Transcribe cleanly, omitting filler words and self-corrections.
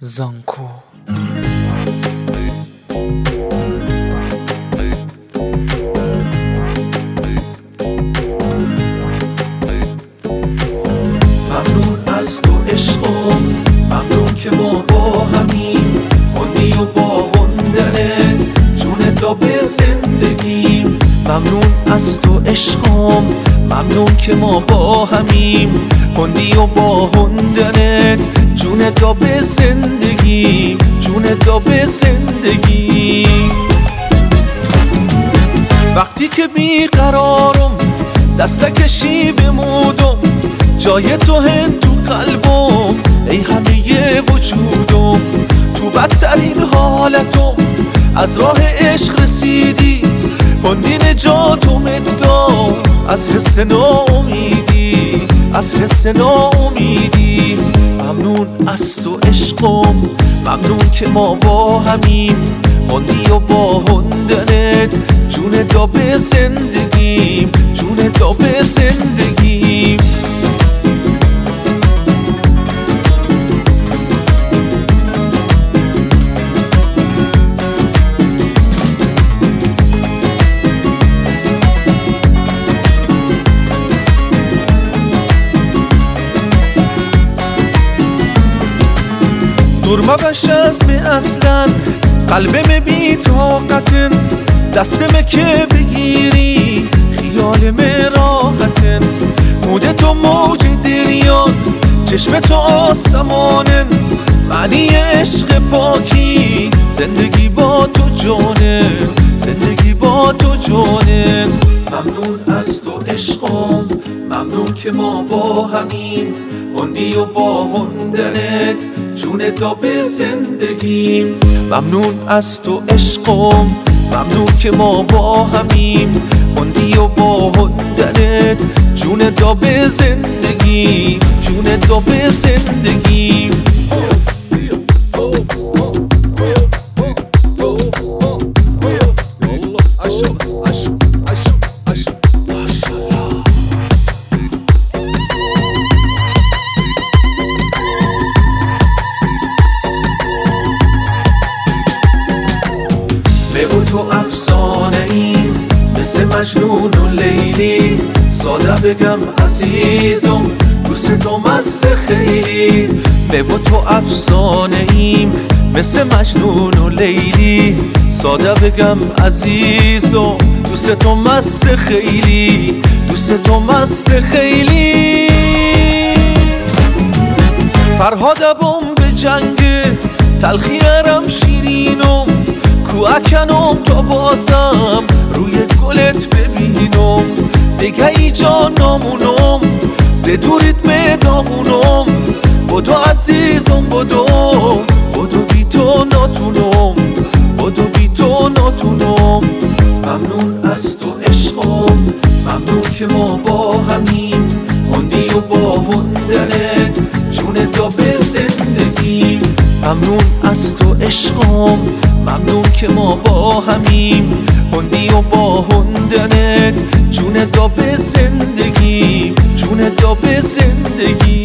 زانکو ممنون از تو عشقم، ممنون که ما با همیم، هندی و با هندنت جون تا به زندگیم. ممنون از تو عشقم، ممنون که ما با همیم، هندی و با هندنت جون تا به زندگی، جون تا به زندگی. وقتی که بیقرارم دستکشی بمودم، جای تو هن تو قلبم ای همه وجودم. تو بدترین حالتم از راه عشق رسیدی، هندی نجاتم ادام از حس ناامیدی، از حس ناامیدی. ممنون از تو عشقم، ممنون که ما با همیم، هندی و با هندنت جون تا به زندگیم، جون تا به زندگیم. دور مبش از می اصلا قلبم بی طاقتن، دستم که بگیری خیالم راحتن. موده تو موج دریان، چشم تو آسمانن، معنی عشق پاکی زندگی با تو جانن، زندگی با تو جانن. ممنون از تو عشقم، ممنون که ما با همیم، هندی و با هندنت جون تا به زندگیم. ممنون از تو عشقم، ممنون که ما با همیم، هندی و با هندنت جون تا به زندگی، جون تا به زندگی. بگو تو افسانه ایم مثل مجنون و لیلی، ساده بگم عزیزم دوست تو مست خیلی. بگو تو افسانه ایم مثل مجنون و لیلی، ساده بگم عزیزم دوست تو مست خیلی، دوست تو مست خیلی. فرهادم به جنگ تلخیرم شیرینم، کوهکنم تا بازم روی گلت ببینم. دیگه ای جان نامونم ز دوریت میداغونم، بدو عزیزم بدو، بدو بی تو ناتونم، بدو بی تو ناتونم. ممنون از تو عشقم، ممنون که ما با همیم، هندی و با هندنت جون تا به زندگیم. ممنون از تو عشقم، ممنون که ما با همیم، هندی و با هندنت جون تا به زندگی، جون تا به زندگی.